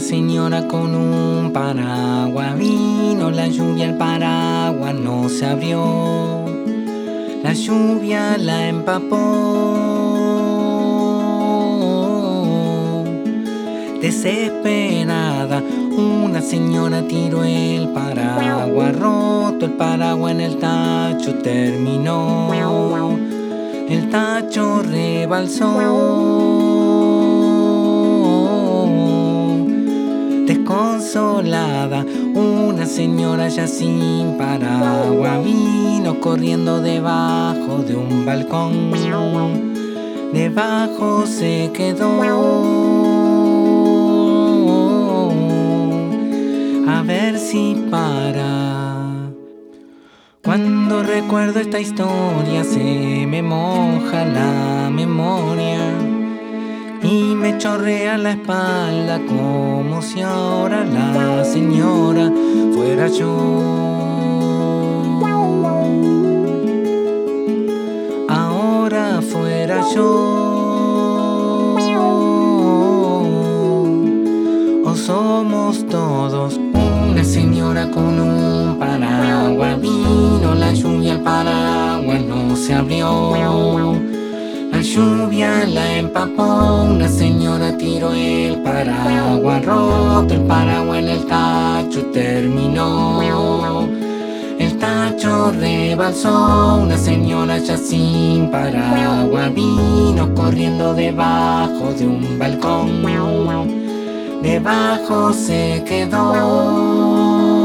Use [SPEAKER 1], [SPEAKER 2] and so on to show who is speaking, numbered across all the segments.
[SPEAKER 1] señora con un paraguas, vino la lluvia, el paraguas no se abrió. La lluvia la empapó. Desesperada, una señora tiró el paraguas, roto el paraguas en el tacho terminó. El tacho rebalsó. Desconsolada, una señora ya sin paraguas vino corriendo debajo de un balcón. Debajo se quedó a ver si para. Cuando recuerdo esta historia se me moja la memoria y me chorrea la espalda como si ahora la señora fuera yo. Ahora fuera yo. O somos todos una señora con un paraguas, vino la lluvia, el paraguas no se abrió. La lluvia la empapó, una señora tiró el paraguas, roto el paraguas en el tacho terminó. El tacho rebalsó, una señora ya sin paraguas vino corriendo debajo de un balcón. Debajo se quedó.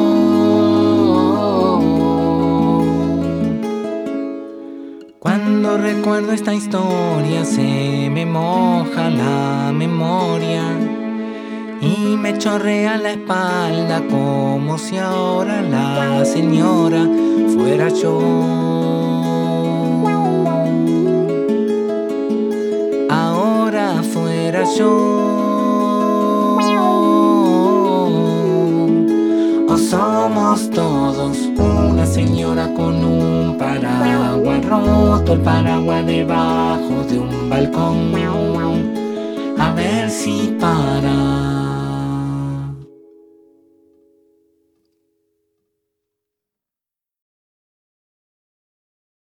[SPEAKER 1] Cuando recuerdo esta historia se me moja la memoria y me chorrea la espalda como si ahora la señora fuera yo. Ahora fuera yo. O somos todos una señora con un paraguas, roto el paraguas debajo de un balcón. A ver si para.